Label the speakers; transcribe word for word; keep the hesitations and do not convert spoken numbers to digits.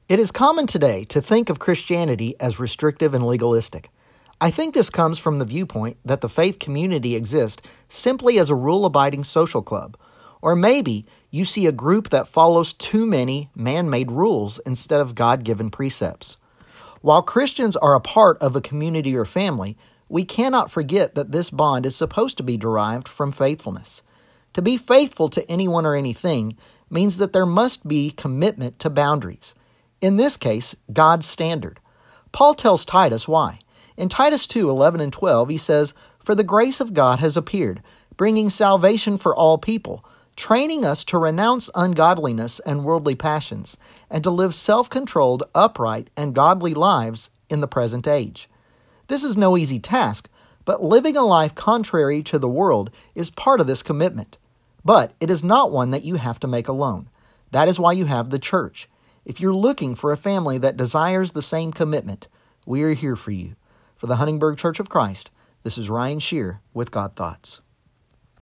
Speaker 1: It is common today to think of Christianity as restrictive and legalistic. I think this comes from the viewpoint that the faith community exists simply as a rule-abiding social club. Or maybe you see a group that follows too many man-made rules instead of God-given precepts. While Christians are a part of a community or family, we cannot forget that this bond is supposed to be derived from faithfulness. To be faithful to anyone or anything means that there must be commitment to boundaries. In this case, God's standard. Paul tells Titus why. In Titus two, eleven and twelve, he says, "For the grace of God has appeared, bringing salvation for all people, training us to renounce ungodliness and worldly passions, and to live self-controlled, upright, and godly lives in the present age." This is no easy task, but living a life contrary to the world is part of this commitment. But it is not one that you have to make alone. That is why you have the church. If you're looking for a family that desires the same commitment, we are here for you. For the Huntingburg Church of Christ, this is Ryan Shear with God Thoughts.